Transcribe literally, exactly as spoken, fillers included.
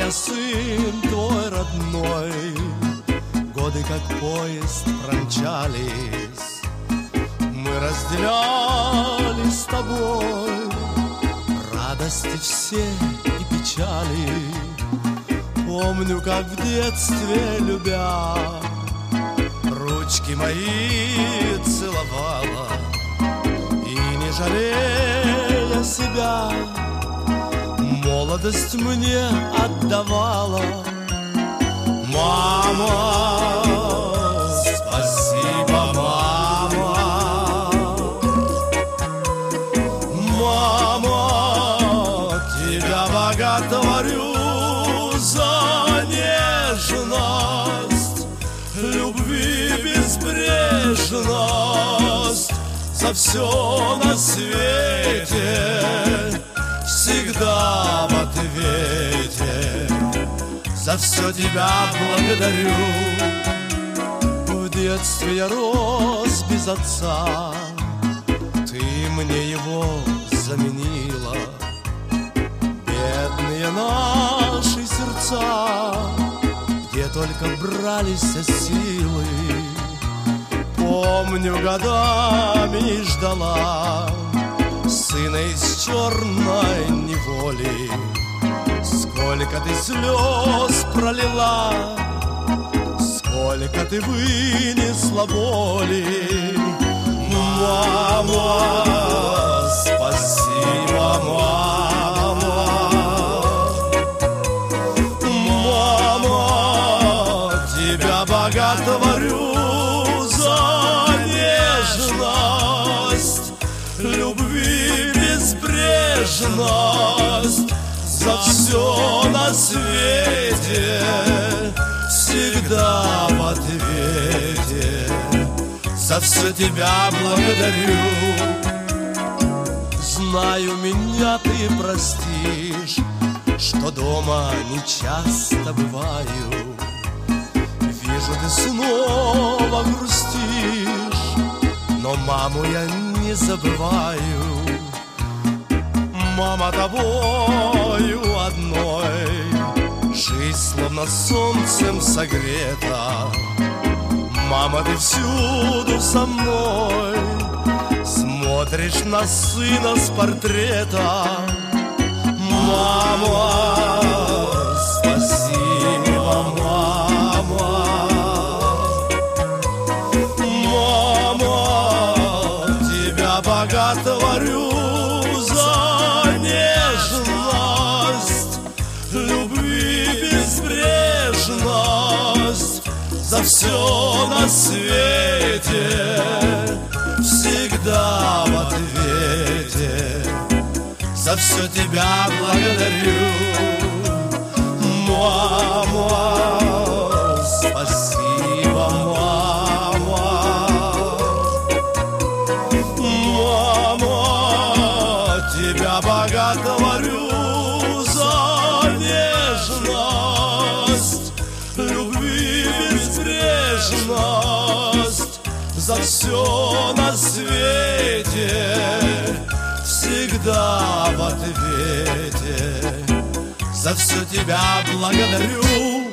я сын твой родной. Годы как поезд промчались, мы разделяли с тобой радости все и печали. Помню, как в детстве, любя, ручки мои целовала, и не жалея себя, молодость мне отдавала. Мама, спасибо, мама. Мама, тебя боготворю за нежность, любви безбрежность, за все на свете, всегда в ответе. За все тебя благодарю. В детстве я рос без отца, ты мне его заменила. Бедные наши сердца, где только брались силы, помню, годами не ждала сына из черной неволи. Сколько ты слез пролила, сколько ты вынесла боли. Мама, спасибо, мама. Мама, тебя боготворю за нежность, любви безбрежность, за все на свете, всегда в ответе. За все тебя благодарю. Знаю, меня ты простишь, что дома не часто бываю. Вижу, ты снова грустишь, но маму я не забываю. Мама, тобою одной жизнь словно солнцем согрета. Мама, ты всюду со мной, смотришь на сына с портрета. Мама, спасибо, мама. Мама, тебя боготворю за нежность, любви безбрежность, за все на свете, всегда в ответе. За все тебя благодарю. Мама, спасибо, мама. Мама, тебя боготворю за нежность, любви безбрежность, за все на свете, всегда в ответе. За все тебя благодарю.